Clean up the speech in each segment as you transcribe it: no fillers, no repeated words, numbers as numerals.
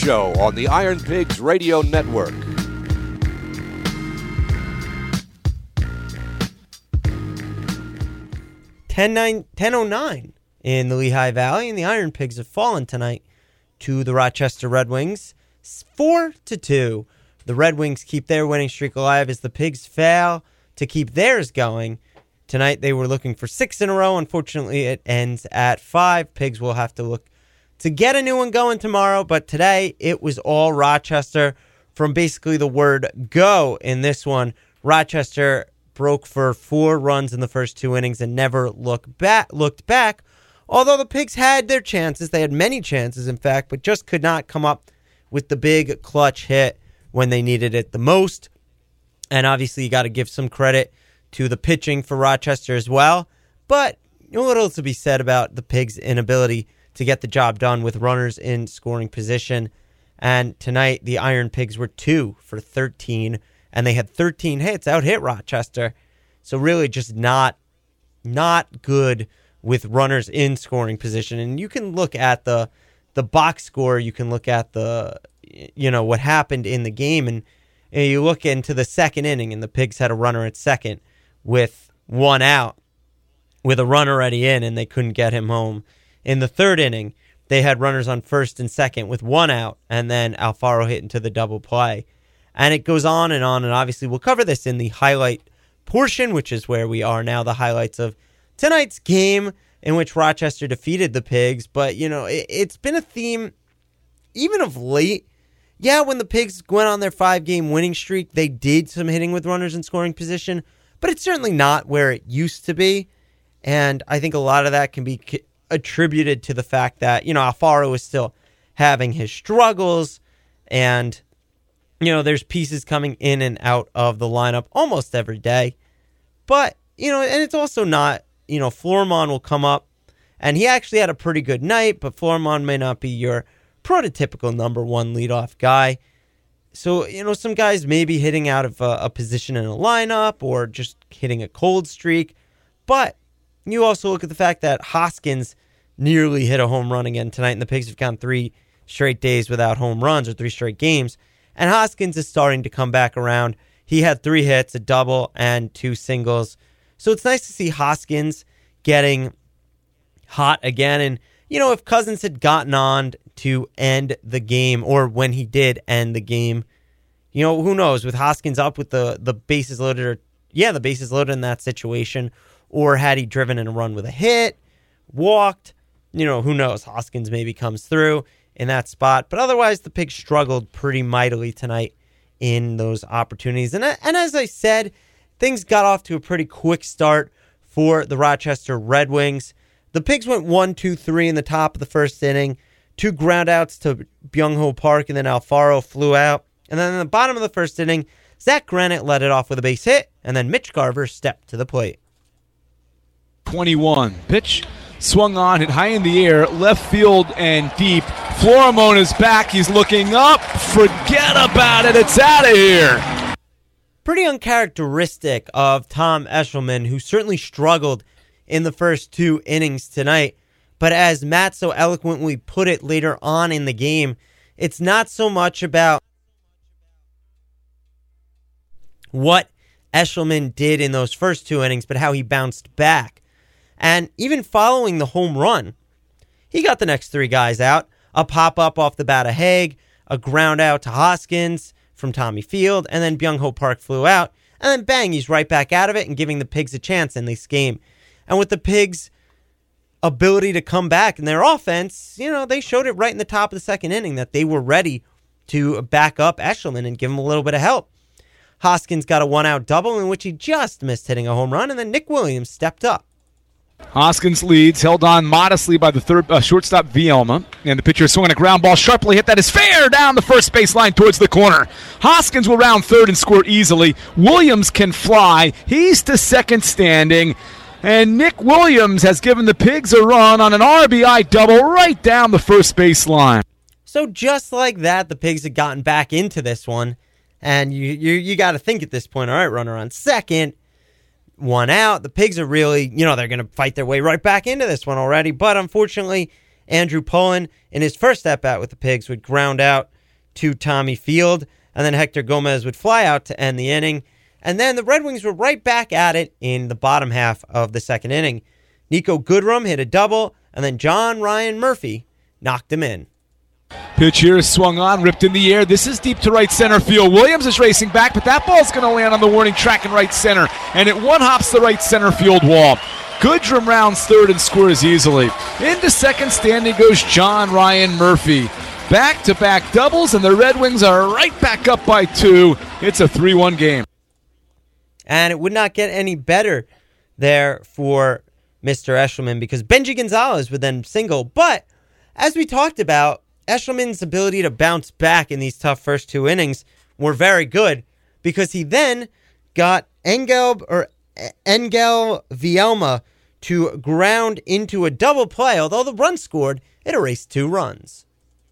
Show on the Iron Pigs Radio Network. $10.09 in the Lehigh Valley, and the Iron Pigs have fallen tonight to the Rochester Red Wings, 4-2. The Red Wings keep their winning streak alive as the Pigs fail to keep theirs going. Tonight they were looking for 6 in a row. Unfortunately, it ends at 5. Pigs will have to look to get a new one going tomorrow, but today it was all Rochester from basically the word go in this one. Rochester broke for 4 runs in the first 2 innings and never looked back. Although the Pigs had their chances, they had many chances, in fact, but just could not come up with the big clutch hit when they needed it the most. And obviously, you got to give some credit to the pitching for Rochester as well. But a little to be said about the Pigs' inability to get the job done with runners in scoring position. And tonight, the Iron Pigs were 2 for 13, and they had 13 hits, out-hit Rochester. So really just not good with runners in scoring position. And you can look at the box score, you can look at what happened in the game, and you look into the second inning, and the Pigs had a runner at second with 1 out, with a run already in, and they couldn't get him home. In the third inning, they had runners on first and second with 1 out, and then Alfaro hit into the double play. And it goes on, and obviously we'll cover this in the highlight portion, which is where we are now, the highlights of tonight's game in which Rochester defeated the Pigs. But, it's been a theme even of late. Yeah, when the Pigs went on their 5-game winning streak, they did some hitting with runners in scoring position, but it's certainly not where it used to be. And I think a lot of that can be attributed to the fact that, Alfaro is still having his struggles, and, there's pieces coming in and out of the lineup almost every day. But, and it's also not, Florimon will come up, and he actually had a pretty good night, but Florimon may not be your prototypical number 1 leadoff guy. So, some guys may be hitting out of a position in a lineup or just hitting a cold streak. But you also look at the fact that Hoskins nearly hit a home run again tonight, and the Pigs have gone 3 straight days without home runs, or 3 straight games. And Hoskins is starting to come back around. He had 3 hits, a double, and 2 singles. So it's nice to see Hoskins getting hot again. And, if Cousins had gotten on to end the game, or when he did end the game, who knows? With Hoskins up with the bases loaded, the bases loaded in that situation, or had he driven in a run with a hit, walked, who knows? Hoskins maybe comes through in that spot. But otherwise, the Pigs struggled pretty mightily tonight in those opportunities. And as I said, things got off to a pretty quick start for the Rochester Red Wings. The Pigs went 1-2-3 in the top of the first inning. 2 ground outs to Byung-Ho Park, and then Alfaro flew out. And then in the bottom of the first inning, Zach Granite led it off with a base hit, and then Mitch Garver stepped to the plate. 21. Pitch swung on, hit high in the air, left field and deep. Florimon is back. He's looking up. Forget about it. It's out of here. Pretty uncharacteristic of Tom Eshelman, who certainly struggled in the first 2 innings tonight. But as Matt so eloquently put it later on in the game, it's not so much about what Eshelman did in those first 2 innings, but how he bounced back. And even following the home run, he got the next 3 guys out. A pop-up off the bat of Haig, a ground out to Hoskins from Tommy Field, and then Byung-Ho Park flew out. And then bang, he's right back out of it and giving the Pigs a chance in this game. And with the Pigs' ability to come back in their offense, they showed it right in the top of the second inning that they were ready to back up Eshelman and give him a little bit of help. Hoskins got a 1-out double in which he just missed hitting a home run, and then Nick Williams stepped up. Hoskins leads, held on modestly by the third shortstop Vielma, and the pitcher swung a ground ball, sharply hit that is fair down the first baseline towards the corner. Hoskins will round third and score easily. Williams can fly. He's to second standing, and Nick Williams has given the Pigs a run on an RBI double right down the first baseline. So just like that, the Pigs had gotten back into this one, and you got to think at this point, all right, runner on second, 1 out. The Pigs are really, they're going to fight their way right back into this one already. But unfortunately, Andrew Pullen, in his first at-bat with the Pigs, would ground out to Tommy Field, and then Hector Gomez would fly out to end the inning. And then the Red Wings were right back at it in the bottom half of the second inning. Nico Goodrum hit a double, and then John Ryan Murphy knocked him in. Pitch here is swung on, ripped in the air. This is deep to right center field. Williams is racing back, but that ball's going to land on the warning track in right center, and it one-hops the right center field wall. Goodrum rounds third and scores easily. Into second standing goes John Ryan Murphy. Back-to-back doubles, and the Red Wings are right back up by 2. It's a 3-1 game. And it would not get any better there for Mr. Eshelman because Benji Gonzalez would then single. But as we talked about, Eshelman's ability to bounce back in these tough first 2 innings were very good because he then got Engel Vielma to ground into a double play. Although the run scored, it erased 2 runs.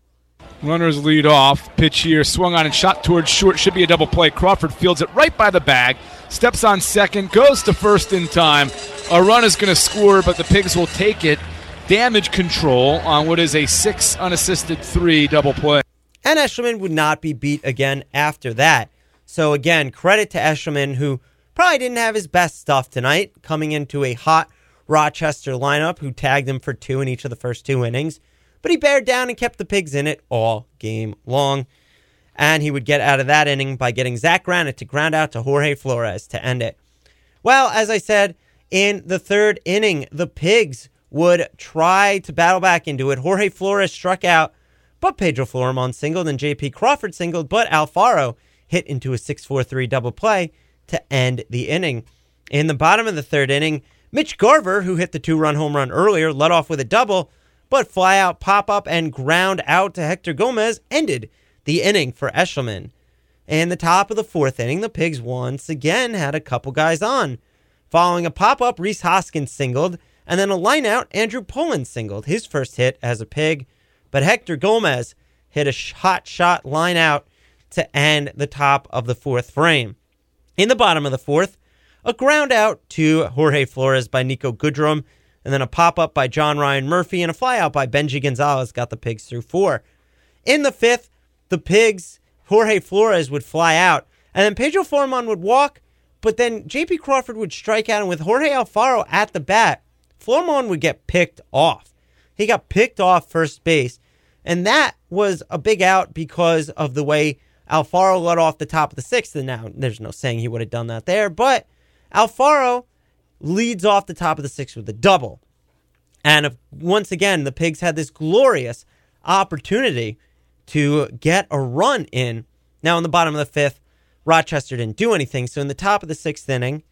Runners lead off. Pitch here, swung on and shot towards short. Should be a double play. Crawford fields it right by the bag. Steps on second, goes to first in time. A run is going to score, but the Pigs will take it. Damage control on what is a 6 unassisted 3 double play. And Eshelman would not be beat again after that. So again, credit to Eshelman, who probably didn't have his best stuff tonight, coming into a hot Rochester lineup who tagged him for 2 in each of the first 2 innings. But he bared down and kept the Pigs in it all game long. And he would get out of that inning by getting Zach Granite to ground out to Jorge Flores to end it. Well, as I said, in the third inning, the Pigs would try to battle back into it. Jorge Flores struck out, but Pedro Florimon singled and J.P. Crawford singled, but Alfaro hit into a 6-4-3 double play to end the inning. In the bottom of the third inning, Mitch Garver, who hit the 2-run home run earlier, led off with a double, but fly-out pop-up and ground out to Hector Gomez ended the inning for Eshelman. In the top of the fourth inning, the Pigs once again had a couple guys on. Following a pop-up, Rhys Hoskins singled, and then a line-out, Andrew Pullen singled, his first hit as a Pig. But Hector Gomez hit a hot shot line-out to end the top of the fourth frame. In the bottom of the fourth, a ground out to Jorge Flores by Nico Goodrum, and then a pop-up by John Ryan Murphy, and a fly-out by Benji Gonzalez got the Pigs through 4. In the fifth, the Pigs, Jorge Flores would fly out, and then Pedro Florimon would walk, but then J.P. Crawford would strike out, and with Jorge Alfaro at the bat, Florimon would get picked off. He got picked off first base, and that was a big out because of the way Alfaro led off the top of the sixth, and now there's no saying he would have done that there, but Alfaro leads off the top of the sixth with a double. And once again, the Pigs had this glorious opportunity to get a run in. Now, in the bottom of the fifth, Rochester didn't do anything. So in the top of the sixth inning,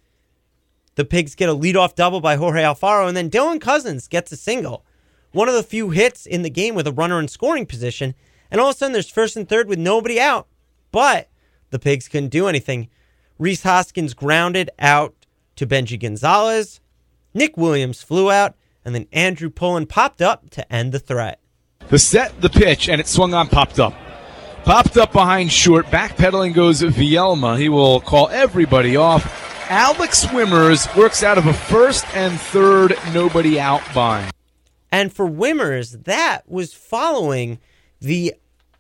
the Pigs get a leadoff double by Jorge Alfaro, and then Dylan Cousins gets a single. One of the few hits in the game with a runner in scoring position. And all of a sudden, there's first and third with nobody out. But the Pigs couldn't do anything. Rhys Hoskins grounded out to Benji Gonzalez. Nick Williams flew out, and then Andrew Pullen popped up to end the threat. The set, the pitch, and it swung on, popped up. Popped up behind short. Backpedaling goes Vielma. He will call everybody off. Alex Wimmers works out of a first and third nobody out bind. And for Wimmers, that was following the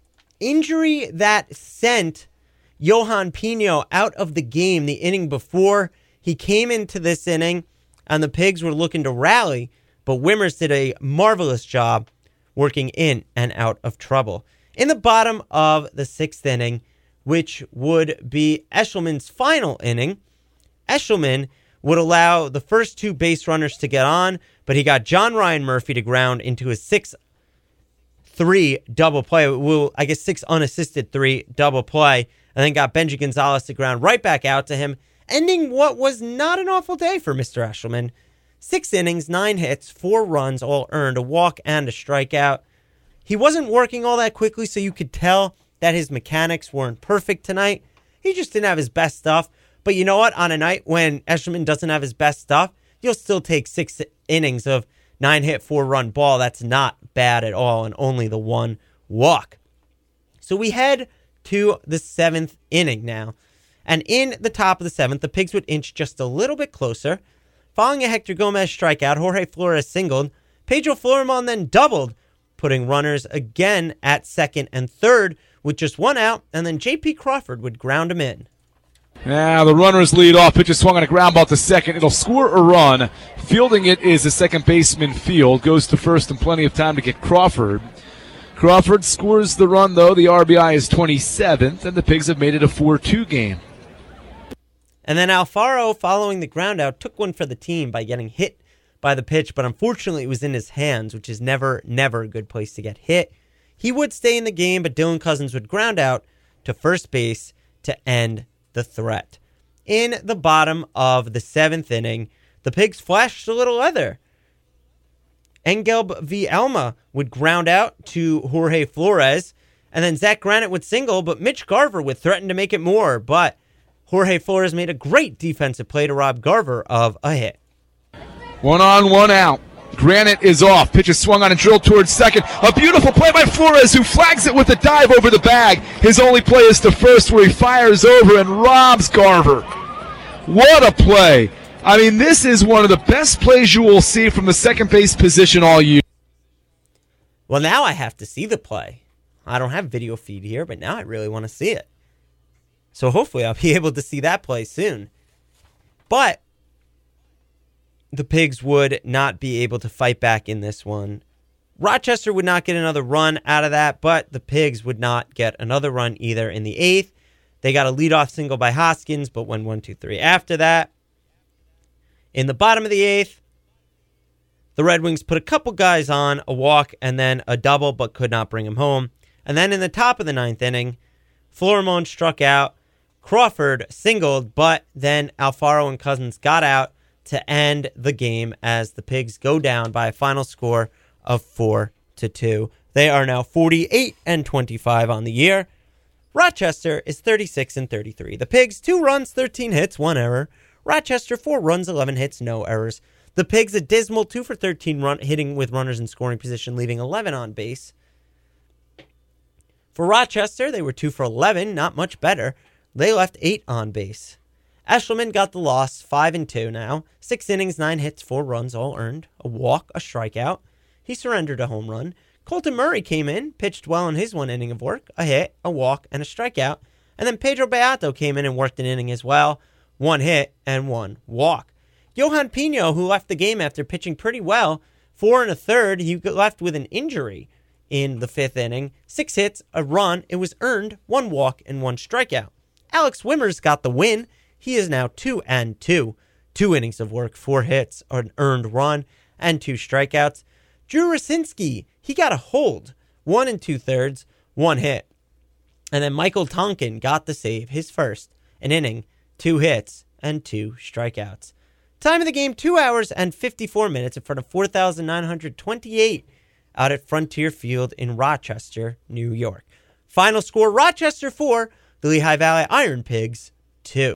injury that sent Johan Pino out of the game the inning before. He came into this inning, and the Pigs were looking to rally, but Wimmers did a marvelous job working in and out of trouble. In the bottom of the sixth inning, which would be Eshelman's final inning, Eshelman would allow the first 2 base runners to get on, but he got John Ryan Murphy to ground into a 6-3 double play. Well, I guess 6 unassisted 3 double play, and then got Benji Gonzalez to ground right back out to him, ending what was not an awful day for Mr. Eshelman. 6 innings, 9 hits, 4 runs, all earned, a walk and a strikeout. He wasn't working all that quickly, so you could tell that his mechanics weren't perfect tonight. He just didn't have his best stuff. But you know what? On a night when Eshelman doesn't have his best stuff, you'll still take 6 innings of 9-hit, 4-run ball. That's not bad at all, and only the 1 walk. So we head to the 7th inning now. And in the top of the 7th, the Pigs would inch just a little bit closer. Following a Hector Gomez strikeout, Jorge Flores singled. Pedro Florimon then doubled, putting runners again at second and third with just one out, and then J.P. Crawford would ground him in. Now the runners lead off. Pitcher swung on a ground ball to second. It'll score a run. Fielding it is the second baseman Field. Goes to first and plenty of time to get Crawford. Crawford scores the run, though. The RBI is 27th, and the Pigs have made it a 4-2 game. And then Alfaro, following the ground out, took one for the team by getting hit by the pitch, but unfortunately it was in his hands, which is never a good place to get hit. He would stay in the game, but Dylan Cousins would ground out to first base to end the threat. In the bottom of the seventh inning, the Pigs flashed a little leather. Engel Vielma would ground out to Jorge Flores, and then Zach Granite would single, but Mitch Garver would threaten to make it more, but Jorge Flores made a great defensive play to rob Garver of a hit. 1 on, 1 out. Granite is off. Pitch is swung on and drilled towards second. A beautiful play by Flores, who flags it with a dive over the bag. His only play is to first, where he fires over and robs Garver. What a play. I mean, this is one of the best plays you will see from the second base position all year. Well, now I have to see the play. I don't have video feed here, but now I really want to see it. So hopefully I'll be able to see that play soon. But the Pigs would not be able to fight back in this one. Rochester would not get another run out of that, but the Pigs would not get another run either in the eighth. They got a leadoff single by Hoskins, but went 1-2-3 after that. In the bottom of the eighth, the Red Wings put a couple guys on, a walk, and then a double, but could not bring him home. And then in the top of the ninth inning, Florimon struck out, Crawford singled, but then Alfaro and Cousins got out to end the game as the Pigs go down by a final score of 4-2. They are now 48-25 on the year. Rochester is 36-33. The Pigs, 2 runs, 13 hits, 1 error. Rochester, 4 runs, 11 hits, no errors. The Pigs, a dismal 2 for 13 hitting with runners in scoring position, leaving 11 on base. For Rochester, they were 2 for 11, not much better. They left 8 on base. Eshelman got the loss, 5-2 now. 6 innings, 9 hits, 4 runs, all earned. A walk, a strikeout. He surrendered a home run. Colton Murray came in, pitched well in his 1 inning of work. A hit, a walk, and a strikeout. And then Pedro Beato came in and worked an inning as well. 1 hit and 1 walk. Johan Pino, who left the game after pitching pretty well, 4 1/3, he left with an injury in the 5th inning. 6 hits, a run, it was earned, 1 walk, and 1 strikeout. Alex Wimmers got the win. He is now 2-2. 2 innings of work, 4 hits, an earned run, and 2 strikeouts. Drew Rasinski, he got a hold. 1 2/3, 1 hit. And then Michael Tonkin got the save, his first, an inning, 2 hits, and 2 strikeouts. Time of the game, 2 hours and 54 minutes in front of 4,928 out at Frontier Field in Rochester, New York. Final score, Rochester 4, the Lehigh Valley Iron Pigs 2.